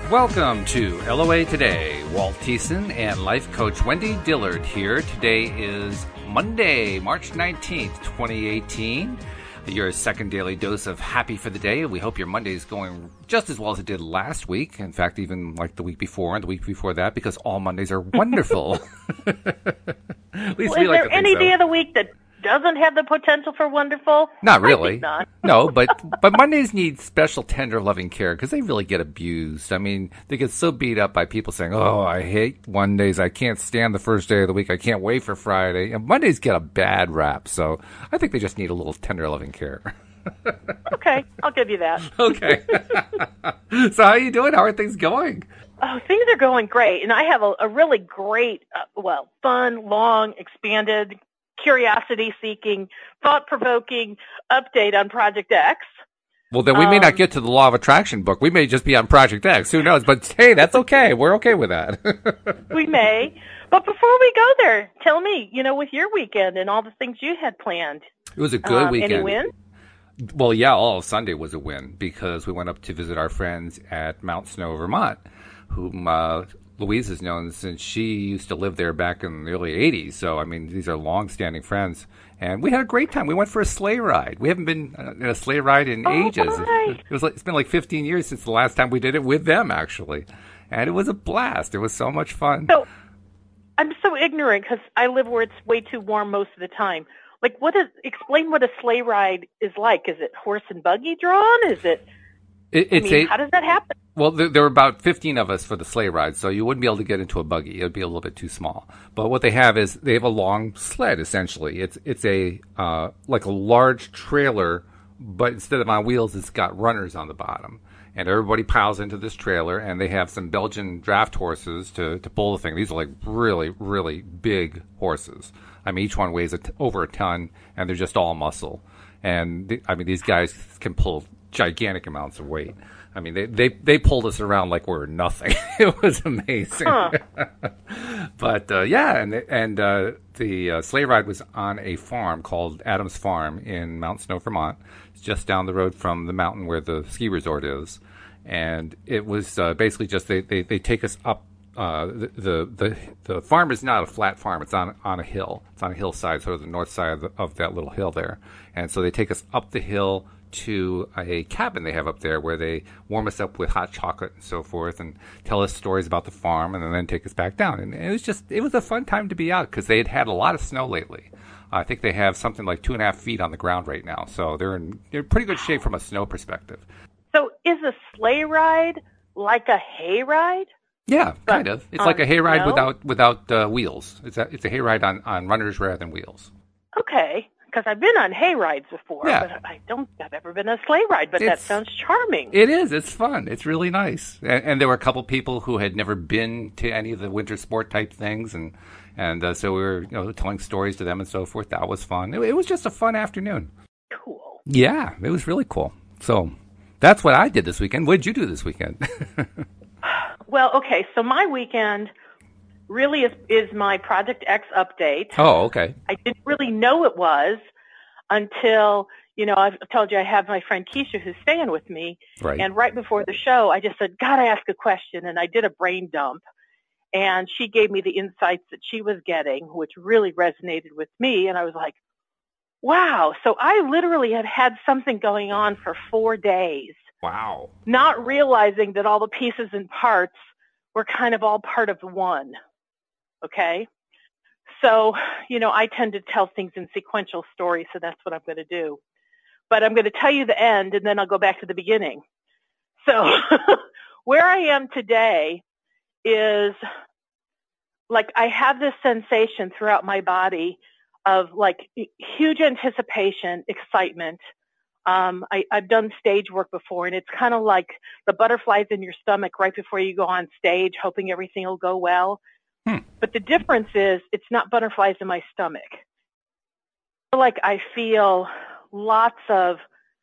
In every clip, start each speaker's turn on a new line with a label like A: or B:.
A: Welcome to LOA Today. Walt Thiessen and life coach Wendy Dillard here. Today is Monday, March 19th, 2018. Your second daily dose of happy for the day. We hope your Monday is going just as well as it did last week. In fact, even like the week before and the week before that, because all Mondays are wonderful. At least we like to think so. Is
B: there any day of the week that doesn't have the potential for wonderful?
A: Not really.
B: I think not.
A: No, but Mondays need special, tender, loving care because they really get abused. I mean, they get so beat up by people saying, "Oh, I hate Mondays. I can't stand the first day of the week. I can't wait for Friday." And Mondays get a bad rap, so I think they just need a little tender, loving care.
B: Okay, I'll give you that.
A: Okay. So how are you doing? How are things going?
B: Oh, things are going great, and I have a really great, fun, long, expanded, curiosity-seeking, thought-provoking update on Project X.
A: Well, then we may not get to the Law of Attraction book. We may just be on Project X. Who knows? But hey, that's okay. We're okay with that.
B: We may. But before we go there, tell me, with your weekend and all the things you had planned.
A: It was a good weekend.
B: Any win?
A: Well, yeah, all of Sunday was a win because we went up to visit our friends at Mount Snow, Vermont, whom Louise has known since she used to live there back in the early 80s. So, I mean, these are long-standing friends. And we had a great time. We went for a sleigh ride. We haven't been in a sleigh ride in ages.
B: Right.
A: It's been like 15 years since the last time we did it with them, actually. And it was a blast. It was so much fun.
B: So, I'm so ignorant because I live where it's way too warm most of the time. Like, explain what a sleigh ride is like. Is it horse and buggy drawn? Is it, how does that happen?
A: Well, there were about 15 of us for the sleigh ride, so you wouldn't be able to get into a buggy. It would be a little bit too small. But what they have is they have a long sled, essentially. It's a like a large trailer, but instead of on wheels, it's got runners on the bottom. And everybody piles into this trailer, and they have some Belgian draft horses to pull the thing. These are like really, really big horses. I mean, each one weighs over a ton, and they're just all muscle. And these guys can pull gigantic amounts of weight. I mean, they pulled us around like we were nothing. It was amazing.
B: Huh.
A: But the sleigh ride was on a farm called Adams Farm in Mount Snow, Vermont. It's just down the road from the mountain where the ski resort is. And it was basically just they take us up. The farm is not a flat farm. It's on a hill. It's on a hillside, sort of the north side of that little hill there. And so they take us up the hill to a cabin they have up there where they warm us up with hot chocolate and so forth and tell us stories about the farm and then take us back down. And it was a fun time to be out because they had a lot of snow lately. I think they have something like 2.5 feet on the ground right now. So they're in pretty good shape from a snow perspective.
B: So is a sleigh ride like a hay ride?
A: Yeah, kind of. It's like a hayride without wheels. It's a hayride on runners rather than wheels.
B: Okay, because I've been on hay rides before,
A: yeah.
B: But I don't think I've ever been on a sleigh ride, but that sounds charming.
A: It is. It's fun. It's really nice. And there were a couple people who had never been to any of the winter sport type things, and so we were telling stories to them and so forth. That was fun. It was just a fun afternoon.
B: Cool.
A: Yeah, it was really cool. So that's what I did this weekend. What did you do this weekend?
B: Well, okay, so my weekend really is my Project X update.
A: Oh, okay.
B: I didn't really know it was until, I've told you I have my friend Keisha who's staying with me.
A: Right.
B: And right before the show, I just said, gotta ask a question. And I did a brain dump. And she gave me the insights that she was getting, which really resonated with me. And I was like, wow. So I literally had something going on for 4 days.
A: Wow.
B: Not realizing that all the pieces and parts were kind of all part of one. Okay? So, I tend to tell things in sequential stories, so that's what I'm going to do. But I'm going to tell you the end, and then I'll go back to the beginning. So where I am today is like I have this sensation throughout my body of like huge anticipation, excitement. I've done stage work before, and it's kind of like the butterflies in your stomach right before you go on stage, hoping everything will go well. But the difference is it's not butterflies in my stomach. I feel lots of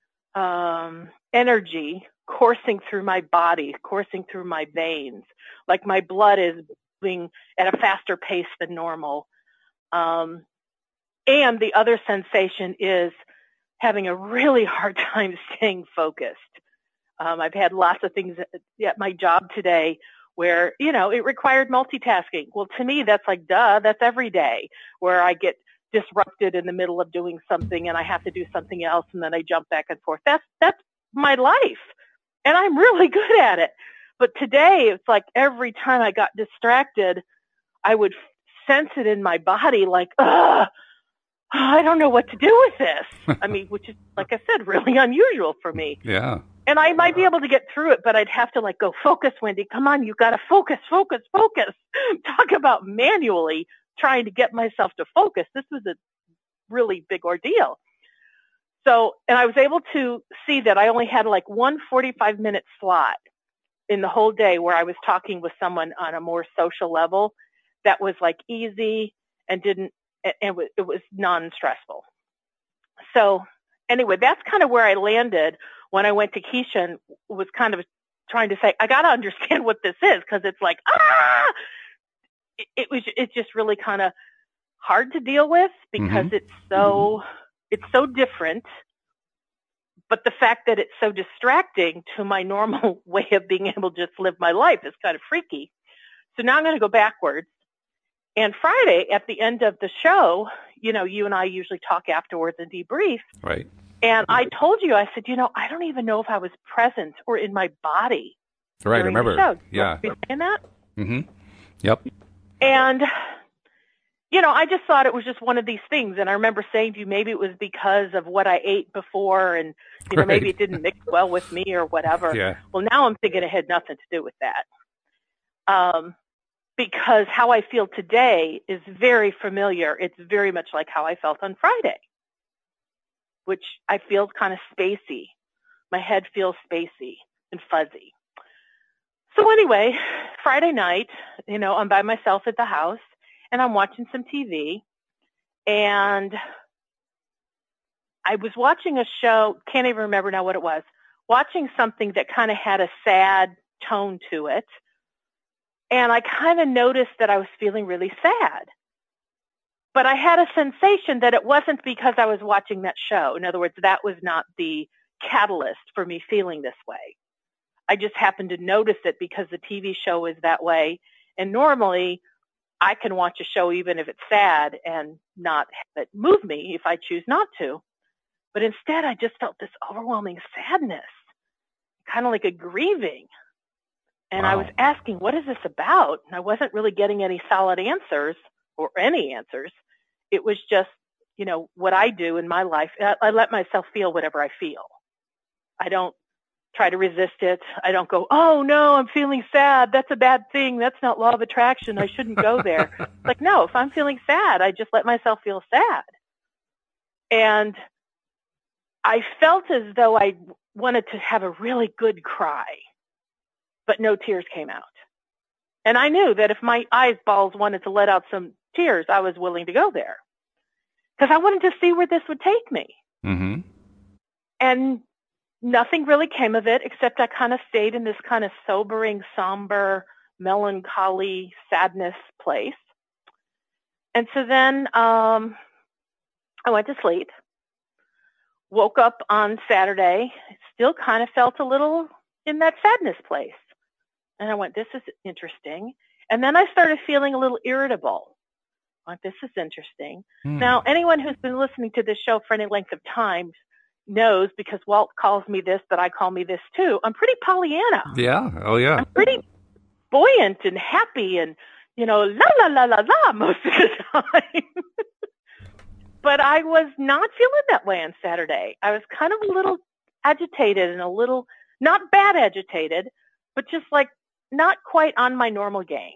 B: energy coursing through my body, coursing through my veins. Like my blood is moving at a faster pace than normal. And the other sensation is having a really hard time staying focused. I've had lots of things at my job today where, it required multitasking. Well, to me, that's like, duh, that's every day where I get disrupted in the middle of doing something and I have to do something else and then I jump back and forth. That's my life. And I'm really good at it. But today, it's like every time I got distracted, I would sense it in my body like, I don't know what to do with this. I mean, which is, like I said, really unusual for me.
A: Yeah.
B: And I might be able to get through it, but I'd have to go, focus, Wendy. Come on, you've got to focus. Talk about manually trying to get myself to focus. This was a really big ordeal. So, and I was able to see that I only had one 45-minute slot in the whole day where I was talking with someone on a more social level that was easy and it was non-stressful. So anyway, that's kind of where I landed when I went to Keisha and was kind of trying to say, I got to understand what this is, because it's it's just really kind of hard to deal with because it's so different. But the fact that it's so distracting to my normal way of being able to just live my life is kind of freaky. So now I'm going to go backwards. And Friday, at the end of the show, you and I usually talk afterwards and debrief.
A: Right.
B: And I told you, I said, I don't even know if I was present or in my body.
A: Right, I remember.
B: The show.
A: Yeah.
B: You saying that?
A: Mm-hmm. Yep.
B: And, I just thought it was just one of these things. And I remember saying to you, maybe it was because of what I ate before and,
A: Right.
B: maybe it didn't mix well with me or whatever.
A: Yeah.
B: Well, now I'm thinking it had nothing to do with that. Because how I feel today is very familiar. It's very much like how I felt on Friday, which I feel kind of spacey. My head feels spacey and fuzzy. So anyway, Friday night, I'm by myself at the house and I'm watching some TV, and I was watching a show, can't even remember now what it was, watching something that kind of had a sad tone to it. And I kind of noticed that I was feeling really sad. But I had a sensation that it wasn't because I was watching that show. In other words, that was not the catalyst for me feeling this way. I just happened to notice it because the TV show is that way. And normally I can watch a show even if it's sad and not have it move me if I choose not to. But instead, I just felt this overwhelming sadness, kind of like a grieving. And
A: Wow.
B: I was asking, what is this about? And I wasn't really getting any solid answers or any answers. It was just, what I do in my life. I let myself feel whatever I feel. I don't try to resist it. I don't go, oh, no, I'm feeling sad. That's a bad thing. That's not law of attraction. I shouldn't go there. No, if I'm feeling sad, I just let myself feel sad. And I felt as though I wanted to have a really good cry, but no tears came out. And I knew that if my eyeballs wanted to let out some tears, I was willing to go there because I wanted to see where this would take me.
A: Mm-hmm.
B: And nothing really came of it, except I kind of stayed in this kind of sobering, somber, melancholy, sadness place. And so then I went to sleep, woke up on Saturday, still kind of felt a little in that sadness place. And I went, this is interesting. And then I started feeling a little irritable. This is interesting. Now, anyone who's been listening to this show for any length of time knows, because Walt calls me this, but I call me this too. I'm pretty Pollyanna.
A: Yeah. Oh, yeah.
B: I'm pretty buoyant and happy and, la, la, la, la, la most of the time. But I was not feeling that way on Saturday. I was kind of a little agitated and a little, not bad agitated, but just not quite on my normal game.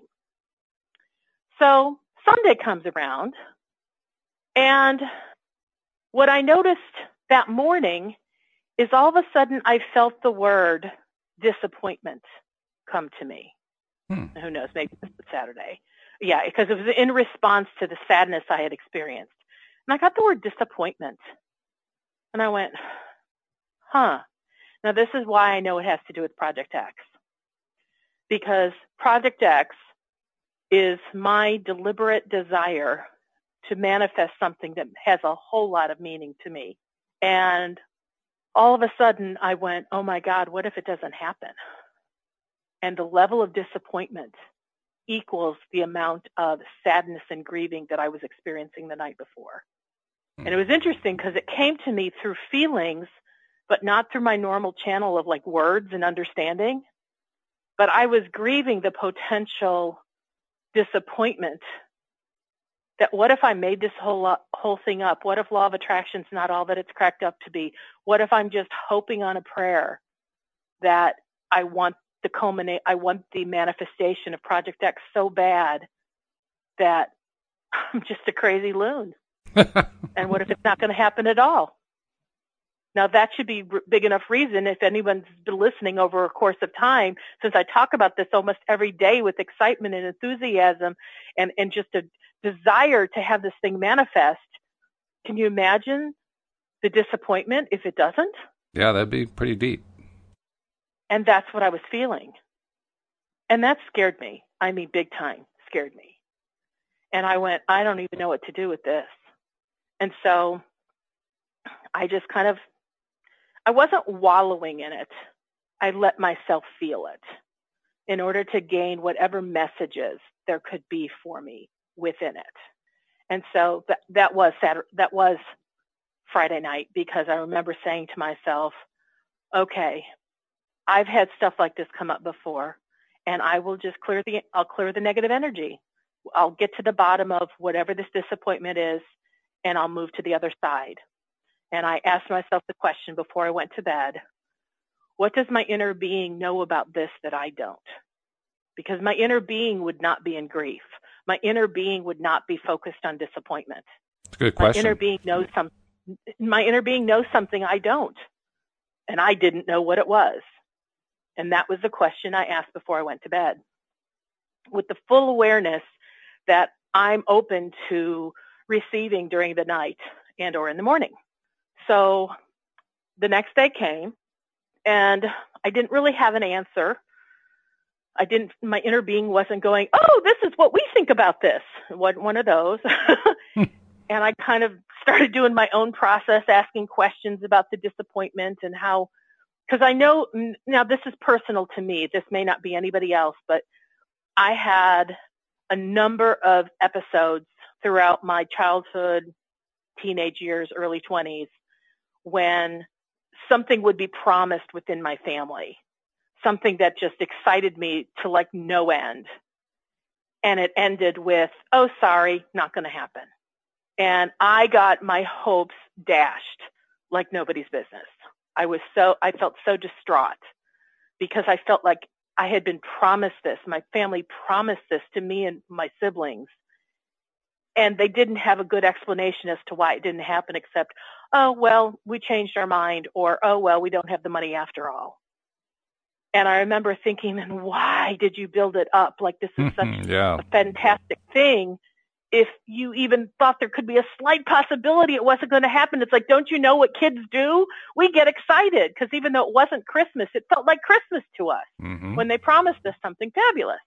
B: So Sunday comes around, and what I noticed that morning is all of a sudden I felt the word disappointment come to me. Who knows, maybe this was Saturday. Yeah, because it was in response to the sadness I had experienced. And I got the word disappointment. And I went, Now this is why I know it has to do with Project X. Because Project X is my deliberate desire to manifest something that has a whole lot of meaning to me. And all of a sudden I went, oh my God, what if it doesn't happen? And the level of disappointment equals the amount of sadness and grieving that I was experiencing the night before. And it was interesting because it came to me through feelings, but not through my normal channel of like words and understanding. But I was grieving the potential disappointment that what if I made this whole thing up? What if law of attraction's not all that it's cracked up to be? What if I'm just hoping on a prayer that I want the manifestation of Project X so bad that I'm just a crazy loon? And what if it's not going to happen at all? Now, that should be big enough reason, if anyone's been listening over a course of time, since I talk about this almost every day with excitement and enthusiasm and just a desire to have this thing manifest. Can you imagine the disappointment if it doesn't?
A: Yeah, that'd be pretty deep.
B: And that's what I was feeling. And that scared me. I mean, big time scared me. And I went, I don't even know what to do with this. And so I just I wasn't wallowing in it. I let myself feel it in order to gain whatever messages there could be for me within it. And so that was Friday night, because I remember saying to myself, okay, I've had stuff like this come up before, and I will just I'll clear the negative energy. I'll get to the bottom of whatever this disappointment is, and I'll move to the other side. And I asked myself the question before I went to bed, what does my inner being know about this that I don't? Because my inner being would not be in grief. My inner being would not be focused on disappointment.
A: That's a good question.
B: My inner being knows something I don't. And I didn't know what it was. And that was the question I asked before I went to bed, with the full awareness that I'm open to receiving during the night and or in the morning. So the next day came, and I didn't really have an answer. My inner being wasn't going, oh, this is what we think about this. It wasn't one of those. And I kind of started doing my own process, asking questions about the disappointment and how, because I know, now this is personal to me. This may not be anybody else, but I had a number of episodes throughout my childhood, teenage years, early 20s, when something would be promised within my family, something that just excited me to like no end. And it ended with, oh, sorry, not going to happen. And I got my hopes dashed like nobody's business. I felt so distraught because I felt like I had been promised this. My family promised this to me and my siblings. And they didn't have a good explanation as to why it didn't happen, except, oh, well, we changed our mind, or, oh, well, we don't have the money after all. And I remember thinking, then why did you build it up? Like, this is such a fantastic thing. If you even thought there could be a slight possibility it wasn't going to happen, it's like, don't you know what kids do? We get excited because even though it wasn't Christmas, it felt like Christmas to us when they promised us something fabulous.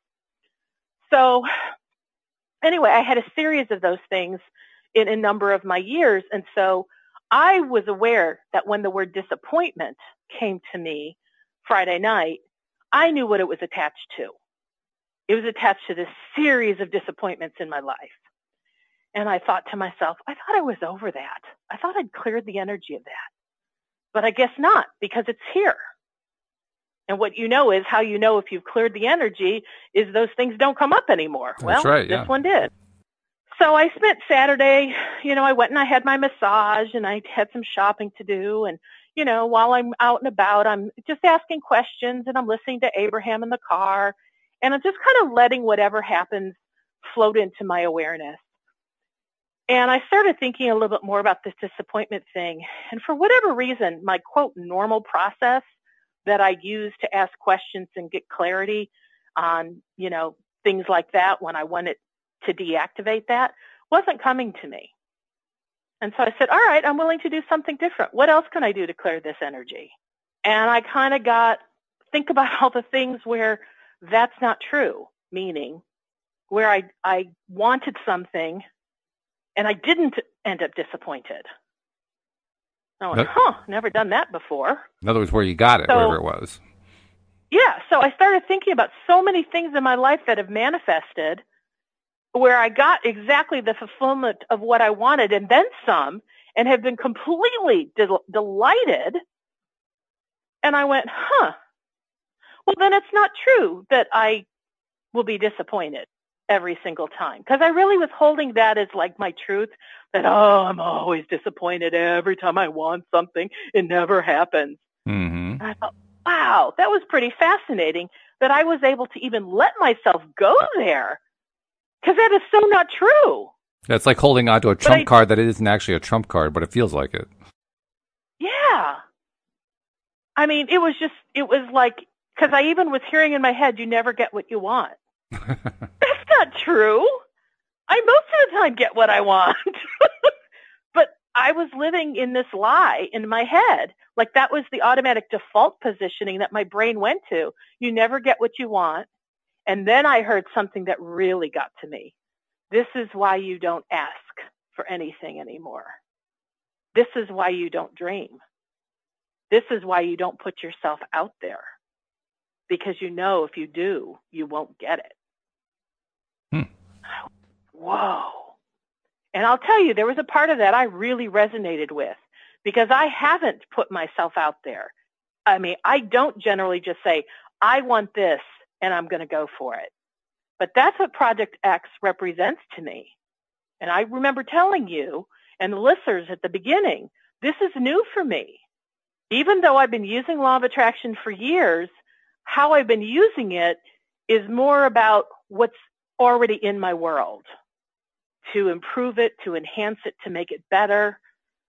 B: So anyway, I had a series of those things in a number of my years. And so I was aware that when the word disappointment came to me Friday night, I knew what it was attached to. It was attached to this series of disappointments in my life. And I thought to myself, I thought I was over that. I thought I'd cleared the energy of that. But I guess not, because it's here. And what you know is how you know if you've cleared the energy is those things don't come up anymore.
A: That's right, yeah.
B: This one did. So I spent Saturday, I went and I had my massage and I had some shopping to do. And, while I'm out and about, I'm just asking questions and I'm listening to Abraham in the car. And I'm just kind of letting whatever happens float into my awareness. And I started thinking a little bit more about this disappointment thing. And for whatever reason, my, quote, normal process that I use to ask questions and get clarity on, things like that when I wanted to deactivate that wasn't coming to me. And so I said, all right, I'm willing to do something different. What else can I do to clear this energy? And I kind of think about all the things where that's not true, meaning where I wanted something and I didn't end up disappointed. I went, never done that before.
A: In other words, where you got it, wherever it was.
B: Yeah, so I started thinking about so many things in my life that have manifested where I got exactly the fulfillment of what I wanted and then some, and have been completely delighted. And I went, well, then it's not true that I will be disappointed every single time. Because I really was holding that as like my truth, that, I'm always disappointed every time I want something. It never happens.
A: Mm-hmm.
B: And I thought, wow, that was pretty fascinating that I was able to even let myself go there. Because that is so not true.
A: It's like holding onto a trump card that it isn't actually a trump card, but it feels like it.
B: Yeah. I mean, it was like, because I even was hearing in my head, you never get what you want. That's not true. I most of the time get what I want. But I was living in this lie in my head. Like that was the automatic default positioning that my brain went to. You never get what you want. And then I heard something that really got to me. This is why you don't ask for anything anymore. This is why you don't dream. This is why you don't put yourself out there. Because you know if you do, you won't get it. Whoa. And I'll tell you, there was a part of that I really resonated with because I haven't put myself out there. I mean, I don't generally just say, I want this and I'm going to go for it. But that's what Project X represents to me. And I remember telling you and the listeners at the beginning, this is new for me. Even though I've been using Law of Attraction for years, how I've been using it is more about what's already in my world, to improve it, to enhance it, to make it better.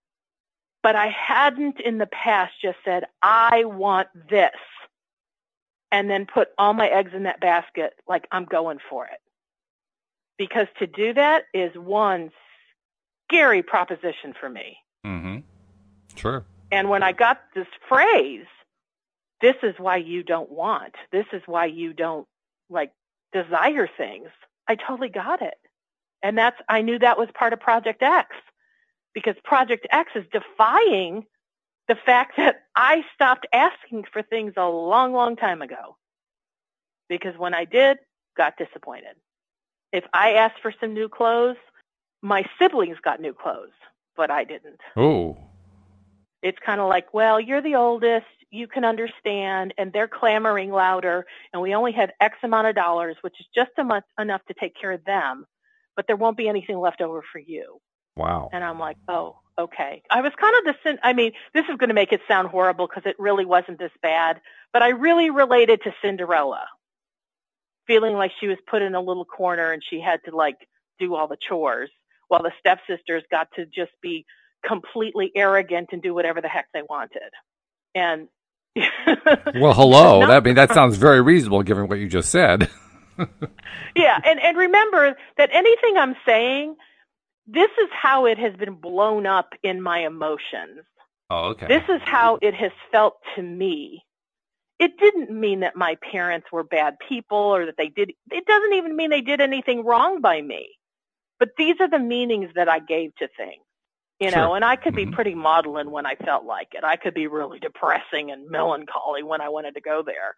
B: But I hadn't in the past just said, I want this, and then put all my eggs in that basket like I'm going for it. Because to do that is one scary proposition for me.
A: Mm-hmm. Sure.
B: And when I got this phrase, this is why you don't want, this is why you don't desire things, I totally got it. And I knew that was part of Project X, because Project X is defying the fact that I stopped asking for things a long, long time ago. Because when I did, got disappointed. If I asked for some new clothes, my siblings got new clothes, but I didn't.
A: Oh.
B: It's kind of like, well, you're the oldest, you can understand, and they're clamoring louder, and we only have X amount of dollars, which is just enough to take care of them, but there won't be anything left over for you.
A: Wow.
B: And I'm like, oh, okay. I was kind of this is going to make it sound horrible because it really wasn't this bad, but I really related to Cinderella, feeling like she was put in a little corner and she had to do all the chores while the stepsisters got to just be completely arrogant and do whatever the heck they wanted. And
A: well, hello. That sounds very reasonable given what you just said.
B: Yeah, and remember that anything I'm saying, this is how it has been blown up in my emotions.
A: Oh, okay.
B: This is how it has felt to me. It didn't mean that my parents were bad people or that it doesn't even mean they did anything wrong by me. But these are the meanings that I gave to things.
A: Sure.
B: And I could be pretty maudlin when I felt like it. I could be really depressing and melancholy when I wanted to go there.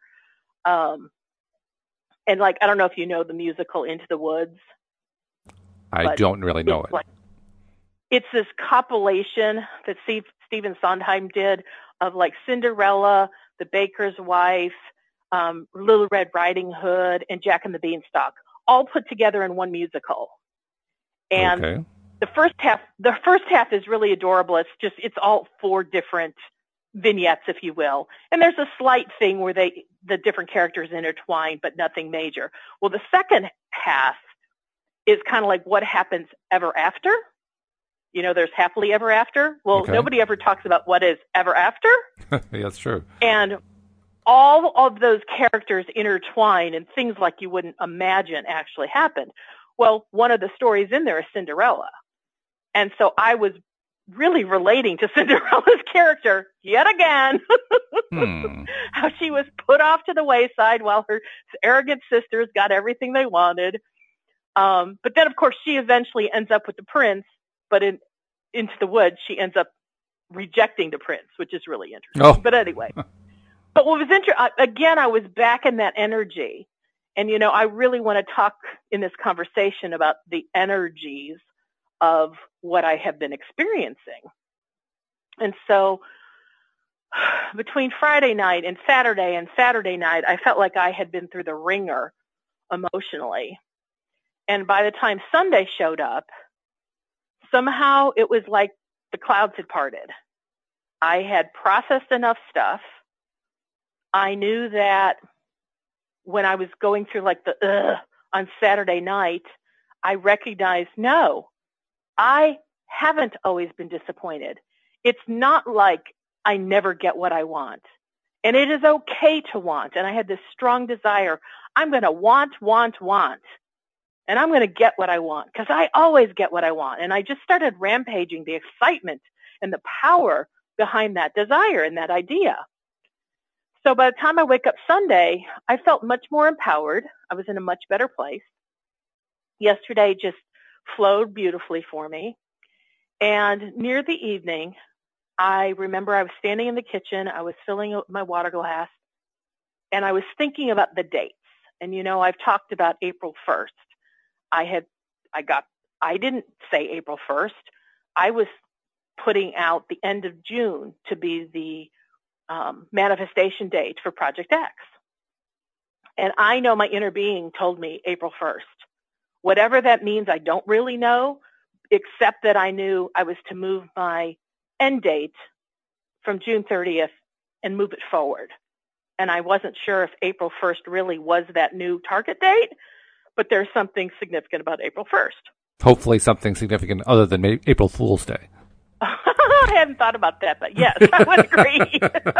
B: And I don't know if you know the musical Into the Woods.
A: I don't really know it.
B: It's this compilation that Stephen Sondheim did of Cinderella, The Baker's Wife, Little Red Riding Hood, and Jack and the Beanstalk, all put together in one musical. And
A: okay.
B: The first half is really adorable. It's all 4 different vignettes, if you will. And there's a slight thing where the different characters intertwine, but nothing major. Well, the second half is kind of like what happens ever after. There's happily ever after. Well,
A: okay.
B: Nobody ever talks about what is ever after.
A: Yeah, that's true.
B: And all of those characters intertwine and things like you wouldn't imagine actually happened. Well, one of the stories in there is Cinderella. And so I was really relating to Cinderella's character yet again. How she was put off to the wayside while her arrogant sisters got everything they wanted. But then, of course, she eventually ends up with the prince. But Into the Woods, she ends up rejecting the prince, which is really interesting.
A: Oh.
B: But anyway, but what was interesting, again, I was back in that energy. And, I really want to talk in this conversation about the energies of what I have been experiencing. And so between Friday night and Saturday night, I felt like I had been through the ringer emotionally. And by the time Sunday showed up, somehow it was like the clouds had parted. I had processed enough stuff. I knew that when I was going through like the on Saturday night, I recognized, no, I haven't always been disappointed. It's not like I never get what I want. And it is okay to want. And I had this strong desire. I'm going to want. And I'm going to get what I want, because I always get what I want. And I just started rampaging the excitement and the power behind that desire and that idea. So by the time I wake up Sunday, I felt much more empowered. I was in a much better place. Yesterday just flowed beautifully for me. And near the evening, I remember I was standing in the kitchen. I was filling up my water glass, and I was thinking about the dates. And, I've talked about April 1st. I didn't say April 1st. I was putting out the end of June to be the manifestation date for Project X. And I know my inner being told me April 1st. Whatever that means, I don't really know, except that I knew I was to move my end date from June 30th and move it forward. And I wasn't sure if April 1st really was that new target date, but there's something significant about April 1st.
A: Hopefully something significant other than April Fool's Day.
B: I hadn't thought about that, but yes, I would agree.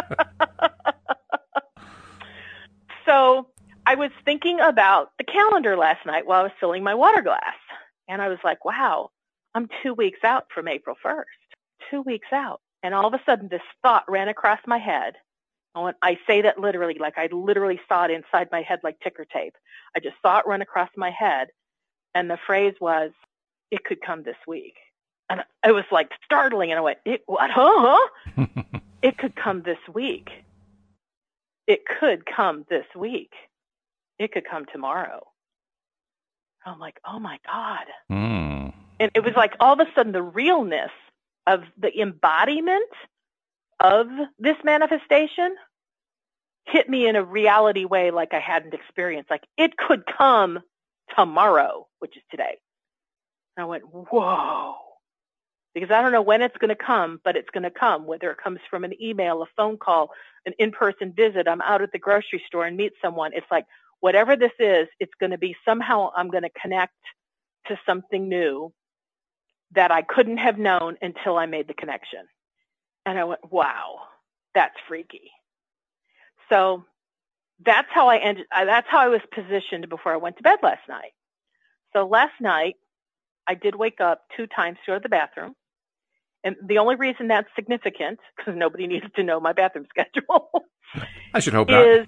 B: So I was thinking about the calendar last night while I was filling my water glass. And I was like, wow, I'm 2 weeks out from April 1st. 2 weeks out. And all of a sudden this thought ran across my head. I say that literally, like I literally saw it inside my head like ticker tape. I just saw it run across my head. And the phrase was, it could come this week. And it was like startling. And I went, what? Huh? It could come this week. It could come this week. It could come tomorrow. I'm like, oh my God.
A: Mm.
B: And it was like all of a sudden the realness of the embodiment of this manifestation hit me in a reality way like I hadn't experienced. Like it could come tomorrow, which is today. And I went, whoa. Because I don't know when it's going to come, but it's going to come, whether it comes from an email, a phone call, an in-person visit, I'm out at the grocery store and meet someone. It's like, whatever this is, it's going to be somehow I'm going to connect to something new that I couldn't have known until I made the connection. And I went, wow, that's freaky. So that's how I ended. That's how I was positioned before I went to bed last night. So last night, I did wake up 2 times to go to the bathroom. And the only reason that's significant, because nobody needs to know my bathroom schedule,
A: I should hope not.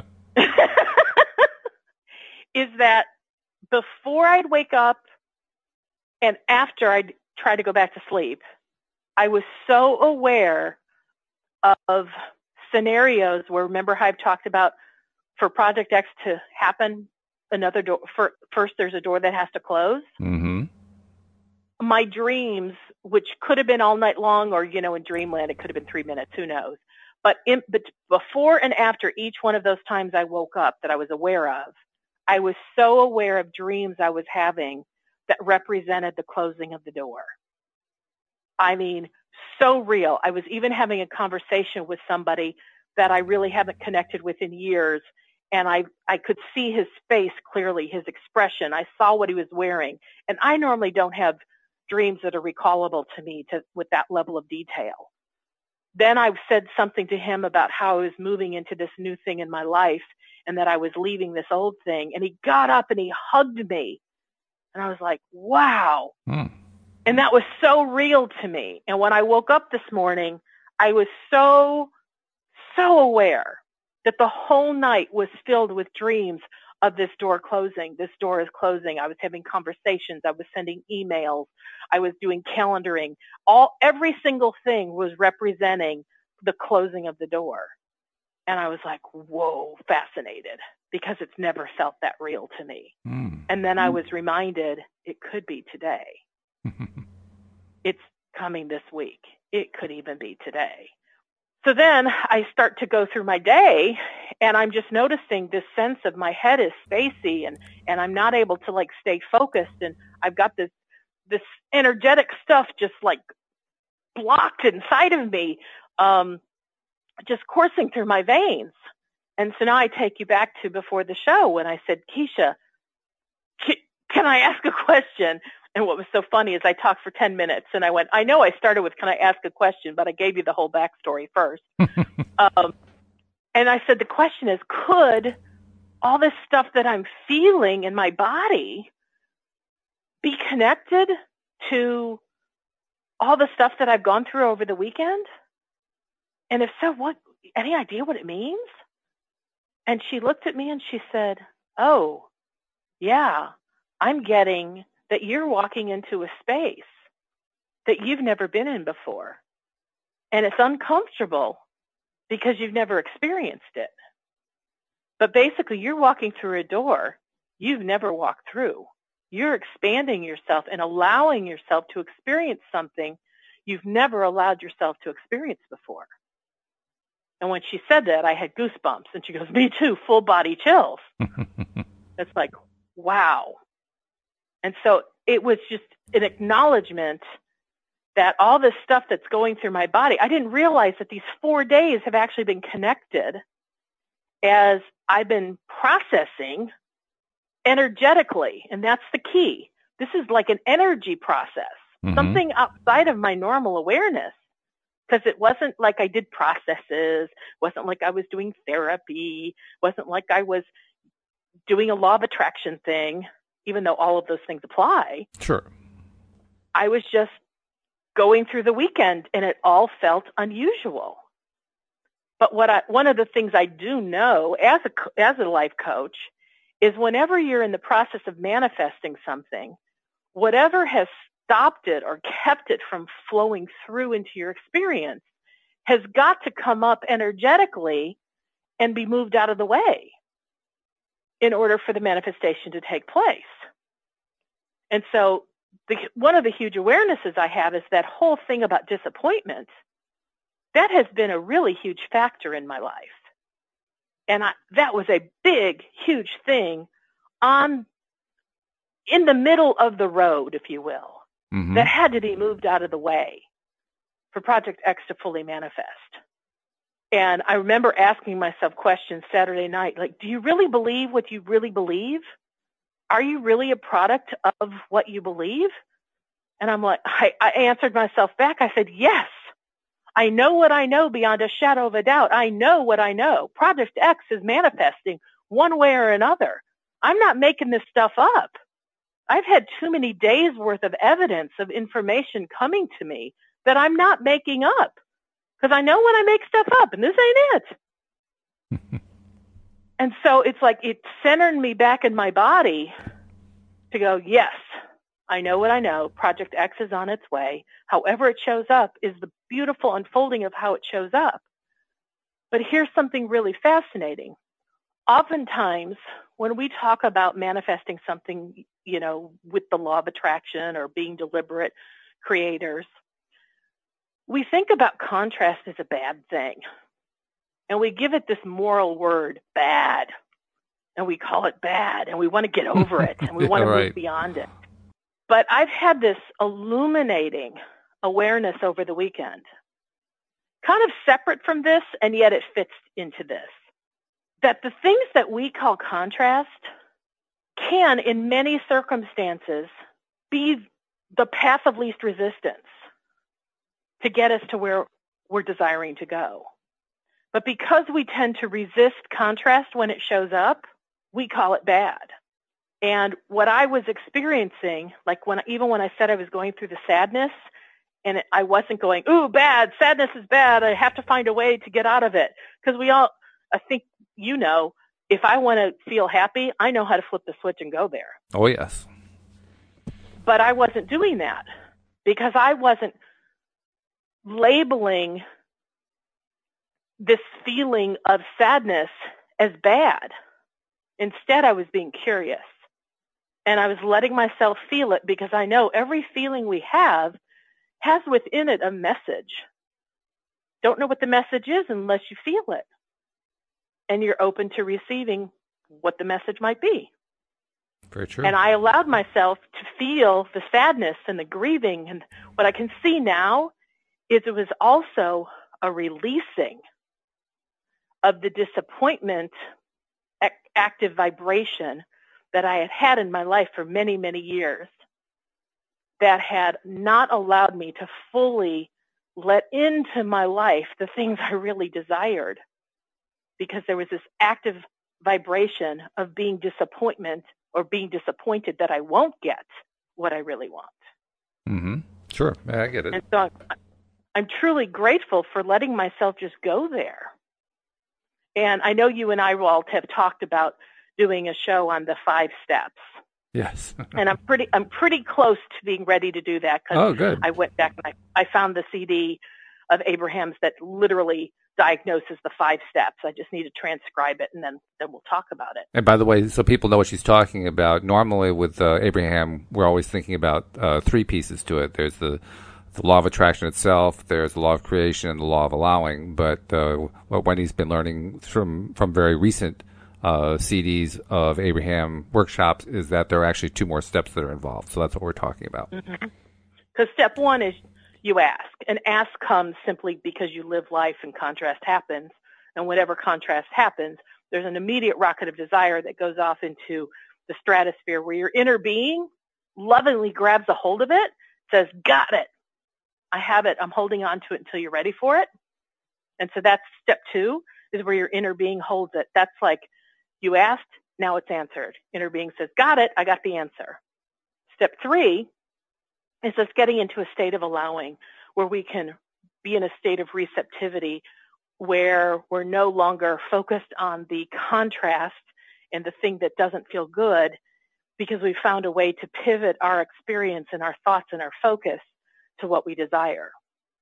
B: Is that before I'd wake up and after I'd try to go back to sleep, I was so aware of scenarios where, remember how I've talked about for Project X to happen, another door, first there's a door that has to close.
A: Mm-hmm.
B: My dreams, which could have been all night long, or, in dreamland, it could have been 3 minutes, who knows. But before and after each one of those times I woke up that I was aware of, I was so aware of dreams I was having that represented the closing of the door. I mean, so real. I was even having a conversation with somebody that I really haven't connected with in years, and I could see his face clearly, his expression. I saw what he was wearing, and I normally don't have dreams that are recallable to me with that level of detail. Then I said something to him about how I was moving into this new thing in my life and that I was leaving this old thing. And he got up and he hugged me. And I was like, wow.
A: Mm.
B: And that was so real to me. And when I woke up this morning, I was so aware that the whole night was filled with dreams of this door closing. This door is closing. I was having conversations. I was sending emails. I was doing calendaring. Every single thing was representing the closing of the door. And I was like, whoa, fascinated, because it's never felt that real to me. And then I was reminded it could be today. It's coming this week. It could even be today. So then I start to go through my day, and I'm just noticing this sense of my head is spacey, and I'm not able to like stay focused, and I've got this energetic stuff just like blocked inside of me, just coursing through my veins. And so now I take you back to before the show when I said, Keisha, can I ask a question? And what was so funny is I talked for 10 minutes and I went, I know I started with, can I ask a question? But I gave you the whole backstory first. And I said, the question is, could all this stuff that I'm feeling in my body be connected to all the stuff that I've gone through over the weekend? And if so, any idea what it means? And she looked at me and she said, oh, yeah, I'm getting that you're walking into a space that you've never been in before. And it's uncomfortable because you've never experienced it. But basically, you're walking through a door you've never walked through. You're expanding yourself and allowing yourself to experience something you've never allowed yourself to experience before. And when she said that, I had goosebumps. And she goes, me too, full body chills. It's like, wow. And so it was just an acknowledgement that all this stuff that's going through my body, I didn't realize that these 4 days have actually been connected as I've been processing energetically. And that's the key. This is like an energy process, something outside of my normal awareness. Because it wasn't like I did processes, wasn't like I was doing therapy, wasn't like I was doing a law of attraction thing, even though all of those things apply.
A: Sure.
B: I was just going through the weekend, and it all felt unusual. But one of the things I do know as a life coach is whenever you're in the process of manifesting something, whatever has stopped it or kept it from flowing through into your experience has got to come up energetically and be moved out of the way in order for the manifestation to take place. And so one of the huge awarenesses I have is that whole thing about disappointment. That has been a really huge factor in my life. And that was a big, huge thing in the middle of the road, if you will. That had to be moved out of the way for Project X to fully manifest. And I remember asking myself questions Saturday night, like, do you really believe what you really believe? Are you really a product of what you believe? And I'm like, I answered myself back. I said, yes, I know what I know beyond a shadow of a doubt. I know what I know. Project X is manifesting one way or another. I'm not making this stuff up. I've had too many days worth of evidence of information coming to me that I'm not making up, because I know when I make stuff up, and this ain't it. And so it's like it centered me back in my body to go, yes, I know what I know. Project X is on its way. However it shows up is the beautiful unfolding of how it shows up. But here's something really fascinating. Oftentimes, when we talk about manifesting something, with the law of attraction or being deliberate creators, we think about contrast as a bad thing. And we give it this moral word, bad. And we call it bad. And we want to get over it. And we want to move beyond it. But I've had this illuminating awareness over the weekend, kind of separate from this, and yet it fits into this. That the things that we call contrast can, in many circumstances, be the path of least resistance to get us to where we're desiring to go. But because we tend to resist contrast when it shows up, we call it bad. And what I was experiencing, like even when I said I was going through the sadness, and I wasn't going, ooh, bad, sadness is bad, I have to find a way to get out of it. Because we all, I think, If I want to feel happy, I know how to flip the switch and go there.
A: Oh, yes.
B: But I wasn't doing that because I wasn't labeling this feeling of sadness as bad. Instead, I was being curious. And I was letting myself feel it because I know every feeling we have has within it a message. Don't know what the message is unless you feel it. And you're open to receiving what the message might be.
A: Very true.
B: And I allowed myself to feel the sadness and the grieving. And what I can see now is it was also a releasing of the disappointment, active vibration that I had had in my life for many, many years that had not allowed me to fully let into my life the things I really desired, because there was this active vibration of being disappointed that I won't get what I really want.
A: Mm-hmm. Sure. I get it.
B: And so I'm truly grateful for letting myself just go there. And I know you and I, Walt, have talked about doing a show on the 5 steps.
A: Yes.
B: And I'm pretty close to being ready to do that because I went back and I found the CD of Abraham's that literally diagnoses the 5 steps. I just need to transcribe it, and then we'll talk about it.
A: And by the way, so people know what she's talking about, normally with Abraham, we're always thinking about 3 pieces to it. There's the law of attraction itself, there's the law of creation, and the law of allowing. But what Wendy's been learning from very recent CDs of Abraham workshops is that there are actually 2 more steps that are involved. So that's what we're talking about.
B: Because step 1 is you ask. And ask comes simply because you live life and contrast happens. And whenever contrast happens, there's an immediate rocket of desire that goes off into the stratosphere where your inner being lovingly grabs a hold of it, says, got it. I have it. I'm holding on to it until you're ready for it. And so that's step 2 is where your inner being holds it. That's like you asked, now it's answered. Inner being says, got it. I got the answer. Step 3 is us getting into a state of allowing where we can be in a state of receptivity where we're no longer focused on the contrast and the thing that doesn't feel good because we found a way to pivot our experience and our thoughts and our focus to what we desire.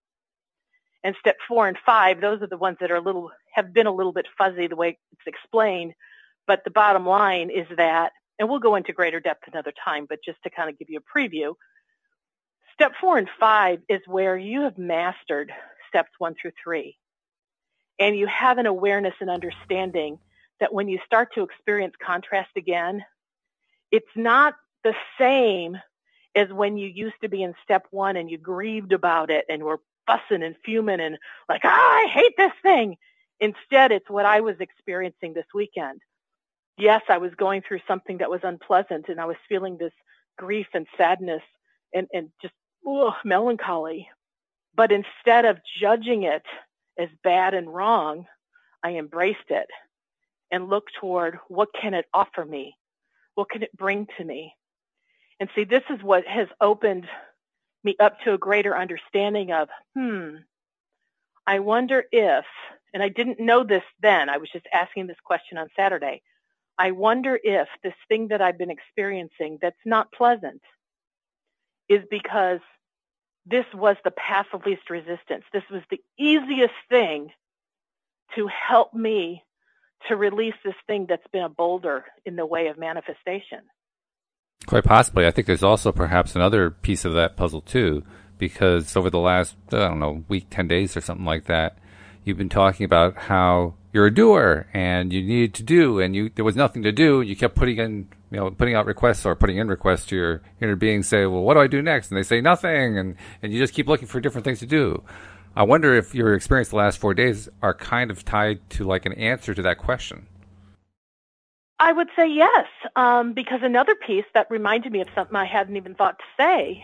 B: And step 4 and 5, those are the ones that have been a little bit fuzzy the way it's explained. But the bottom line is that, and we'll go into greater depth another time, but just to kind of give you a preview, step 4 and 5 is where you have mastered steps 1 through 3. And you have an awareness and understanding that when you start to experience contrast again, it's not the same as when you used to be in step 1 and you grieved about it and were fussing and fuming and like, I hate this thing. Instead, it's what I was experiencing this weekend. Yes, I was going through something that was unpleasant and I was feeling this grief and sadness and just melancholy. But instead of judging it as bad and wrong, I embraced it and looked toward what can it offer me? What can it bring to me? And see, this is what has opened me up to a greater understanding of, I wonder if, and I didn't know this then, I was just asking this question on Saturday, I wonder if this thing that I've been experiencing that's not pleasant is because this was the path of least resistance. This was the easiest thing to help me to release this thing that's been a boulder in the way of manifestation.
A: Quite possibly. I think there's also perhaps another piece of that puzzle too, because over the last, week, 10 days or something like that, you've been talking about how you're a doer and you needed to do, and there was nothing to do. You kept putting out requests or putting in requests to your inner being, say, well, what do I do next? And they say nothing, and you just keep looking for different things to do. I wonder if your experience the last 4 days are kind of tied to like an answer to that question.
B: I would say yes, because another piece that reminded me of something I hadn't even thought to say.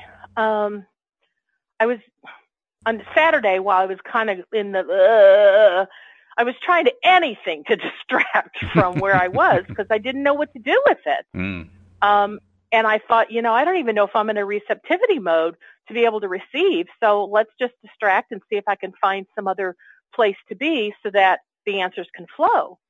B: I was on Saturday while I was kind of in I was trying anything to distract from where I was because I didn't know what to do with it. And I thought, I don't even know if I'm in a receptivity mode to be able to receive. So let's just distract and see if I can find some other place to be so that the answers can flow.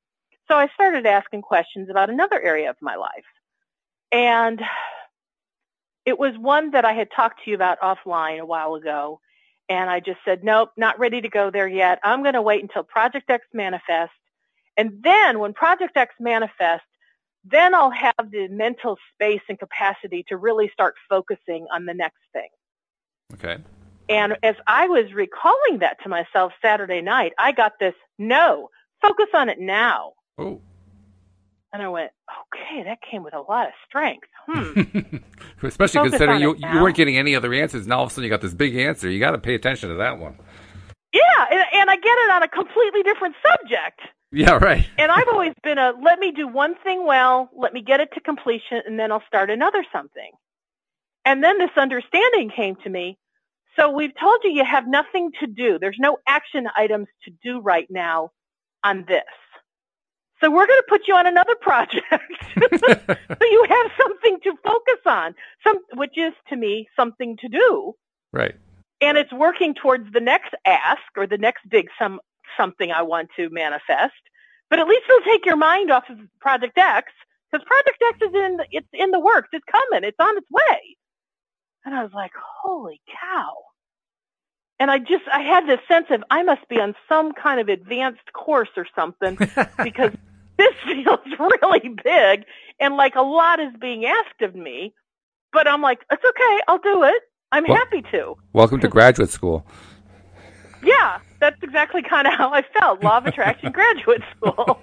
B: So I started asking questions about another area of my life. And it was one that I had talked to you about offline a while ago. And I just said, nope, not ready to go there yet. I'm going to wait until Project X manifests. And then when Project X manifests, then I'll have the mental space and capacity to really start focusing on the next thing.
A: Okay.
B: And as I was recalling that to myself Saturday night, I got this, no, focus on it now.
A: Oh.
B: And I went, okay, that came with a lot of strength.
A: Especially
B: Focus
A: considering you
B: now.
A: weren't getting any other answers. Now all of a sudden you got this big answer. You got to pay attention to that one.
B: Yeah, and I get it on a completely different subject.
A: Yeah, right.
B: And I've always been let me do one thing well, let me get it to completion, and then I'll start another something. And then this understanding came to me. So we've told you have nothing to do. There's no action items to do right now on this. So we're going to put you on another project so you have something to focus on, which is, to me, something to do.
A: Right.
B: And it's working towards the next ask or the next big something I want to manifest. But at least it'll take your mind off of Project X, because Project X is in the works. It's coming. It's on its way. And I was like, holy cow. And I had this sense of I must be on some kind of advanced course or something because this feels really big and like a lot is being asked of me. But I'm like, it's okay. I'll do it. I'm happy to. Welcome
A: to graduate school.
B: Yeah, that's exactly kind of how I felt. Law of Attraction Graduate School.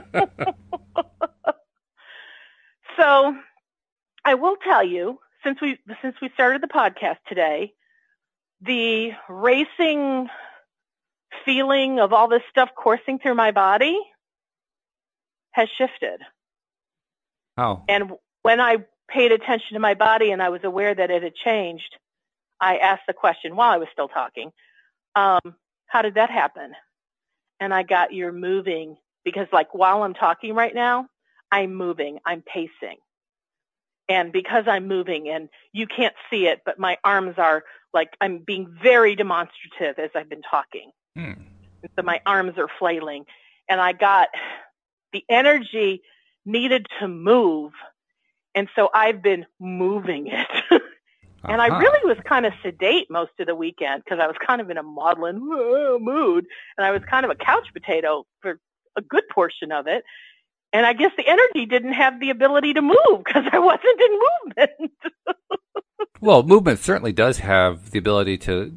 B: So I will tell you, since we started the podcast today, the racing feeling of all this stuff coursing through my body has shifted.
A: Oh.
B: And when I paid attention to my body and I was aware that it had changed, I asked the question while I was still talking, how did that happen? And I got, you're moving, because like while I'm talking right now, I'm moving, I'm pacing. And because I'm moving and you can't see it, but my arms are like, I'm being very demonstrative as I've been talking. And so my arms are flailing and I got the energy needed to move. And so I've been moving it. And I really was kind of sedate most of the weekend because I was kind of in a maudlin mood. And I was kind of a couch potato for a good portion of it. And I guess the energy didn't have the ability to move because I wasn't in movement.
A: Well, movement certainly does have the ability to